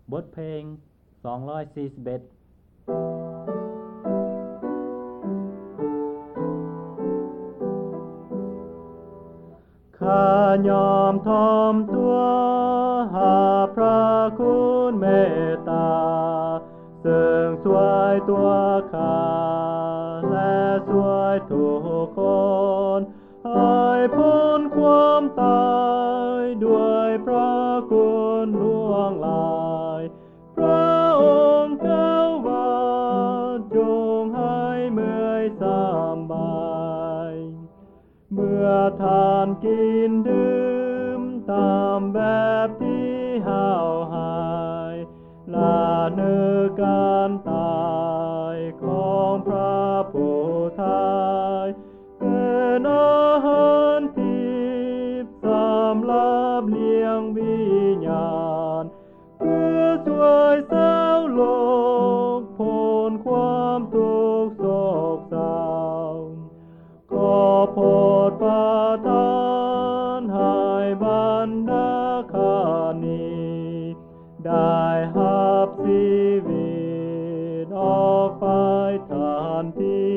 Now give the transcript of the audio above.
บทเพลง241ข้ายอมทอมตัวหาพระคุณเมตตาซึ่งสวยตัวข้าและสวยทุกคนให้พ้นความตายด้วยพระคุณล่วงลายพระองค์เจ้าวาจงให้เมื่อยสบายเมื่อท่านกินดื่มตามแบบที่ห้าวหายละนึกการตายของพระผู้ไทยเป็นอาหารทิพย์สำหรับเลี้ยงวิญญาณเพื่อช่วยเศร้าโลกพ้นความทุกข์โศกเศร้าขอโปรดประทานให้บรรดาข้านี้ได้หับชีวิตออกไปทันที